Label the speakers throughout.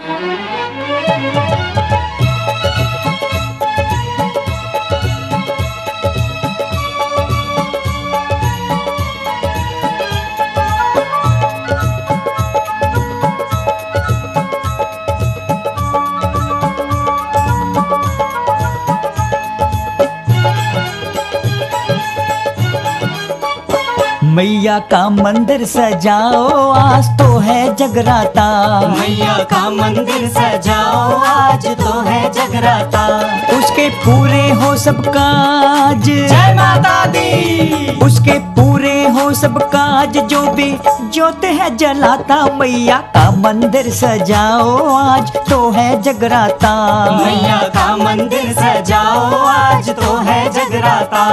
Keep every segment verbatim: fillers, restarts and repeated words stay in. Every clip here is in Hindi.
Speaker 1: मैया का मंदिर सजाओ आज तो है जगराता।
Speaker 2: मैया का मंदिर सजाओ आज तो है जगराता।
Speaker 1: उसके पूरे हो सब काज,
Speaker 2: जय माता दी।
Speaker 1: उसके पूरे हो सब काज, जो भी ज्योत है जलाता। मैया का मंदिर सजाओ आज तो है जगराता।
Speaker 2: मैया का मंदिर सजाओ आज तो है जगराता।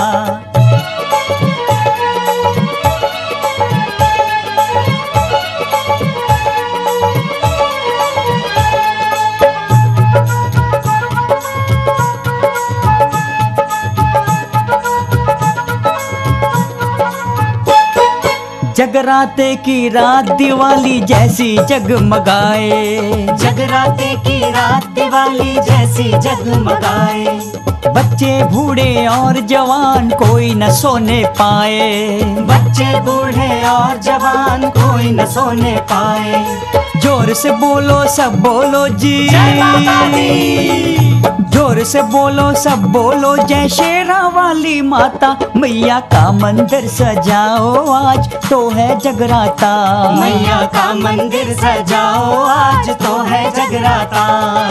Speaker 1: जगराते की रात दिवाली जैसी जगमगाए।
Speaker 2: जगराते की रात दिवाली जैसी जगमगाए।
Speaker 1: बच्चे बूढ़े और जवान कोई न सोने पाए।
Speaker 2: बच्चे बूढ़े और जवान कोई न सोने पाए।
Speaker 1: जोर से बोलो सब बोलो जी,
Speaker 2: जय माता दी।
Speaker 1: जोर से बोलो सब बोलो जय शेरा वाली माता। मैया का मंदिर सजाओ आज तो है जगराता।
Speaker 2: मैया का मंदिर सजाओ आज तो है जगराता।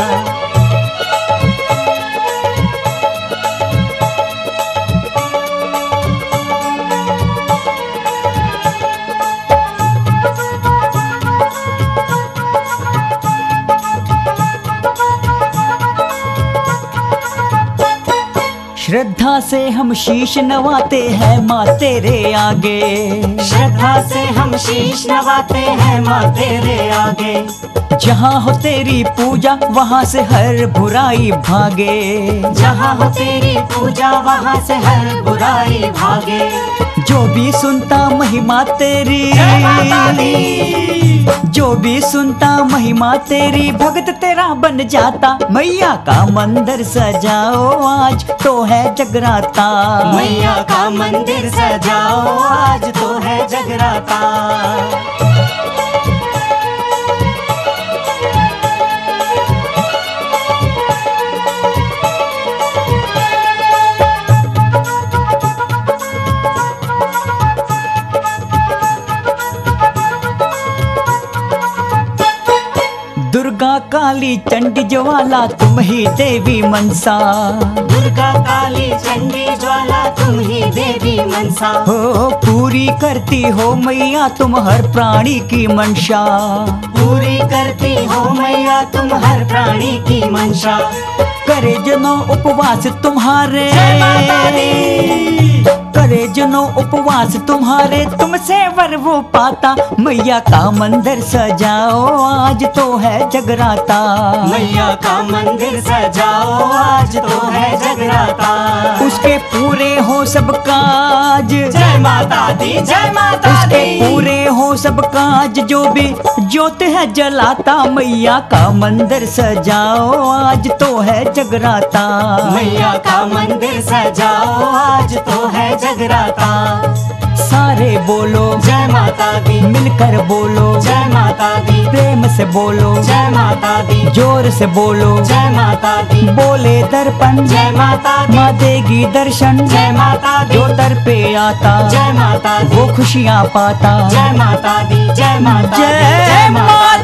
Speaker 1: श्रद्धा से हम शीश नवाते हैं माँ तेरे आगे।
Speaker 2: श्रद्धा से हम शीश नवाते हैं माँ तेरे आगे।
Speaker 1: जहाँ हो तेरी पूजा वहाँ से हर बुराई भागे।
Speaker 2: जहाँ हो तेरी पूजा वहाँ से हर बुराई भागे।
Speaker 1: जो भी सुनता महिमा तेरी,
Speaker 2: जय माता दी।
Speaker 1: जो भी सुनता महिमा तेरी, भगत तेरा बन जाता। मैया का मंदिर सजाओ आज तो है जगराता।
Speaker 2: मैया का मंदिर सजाओ आज तो है जगराता।
Speaker 1: दुर्गा काली चंडी ज्वाला तुम ही देवी मनसा।
Speaker 2: दुर्गा काली चंडी ज्वाला तुम ही देवी मनसा।
Speaker 1: हो पूरी करती हो मैया तुम हर प्राणी की मंशा।
Speaker 2: पूरी करती हो मैया तुम हर प्राणी की मंशा।
Speaker 1: करे जनो उपवास तुम्हारे,
Speaker 2: जय माता दी।
Speaker 1: करे जनो उपवास तुम्हारे, तुमसे वर वो पाता। मैया का मंदिर सजाओ आज तो है जगराता।
Speaker 2: मैया का मंदिर सजाओ आज तो है जगराता।
Speaker 1: उसके पूरे हो सब काज,
Speaker 2: जय माता दी। जय माता
Speaker 1: उसके
Speaker 2: दी।
Speaker 1: पूरे हो सब काज, जो भी ज्योत है जलाता। मैया का मंदिर सजाओ आज तो है जगराता।
Speaker 2: मैया का मंदिर सजाओ आज तो है जगराता।
Speaker 1: सारे बोलो
Speaker 2: जय माता दी।
Speaker 1: मिलकर बोलो
Speaker 2: जय माता दी।
Speaker 1: प्रेम से बोलो
Speaker 2: जय माता दी।
Speaker 1: जोर से बोलो
Speaker 2: जय माता दी।
Speaker 1: बोले दर्पण
Speaker 2: जय माता दी।
Speaker 1: माँ देगी दर्शन।
Speaker 2: जय माता दी।
Speaker 1: जो दर पे आता
Speaker 2: जय माता दी।
Speaker 1: वो खुशियाँ पाता।
Speaker 2: जय माता दी। जय माता दी।
Speaker 1: जय माता।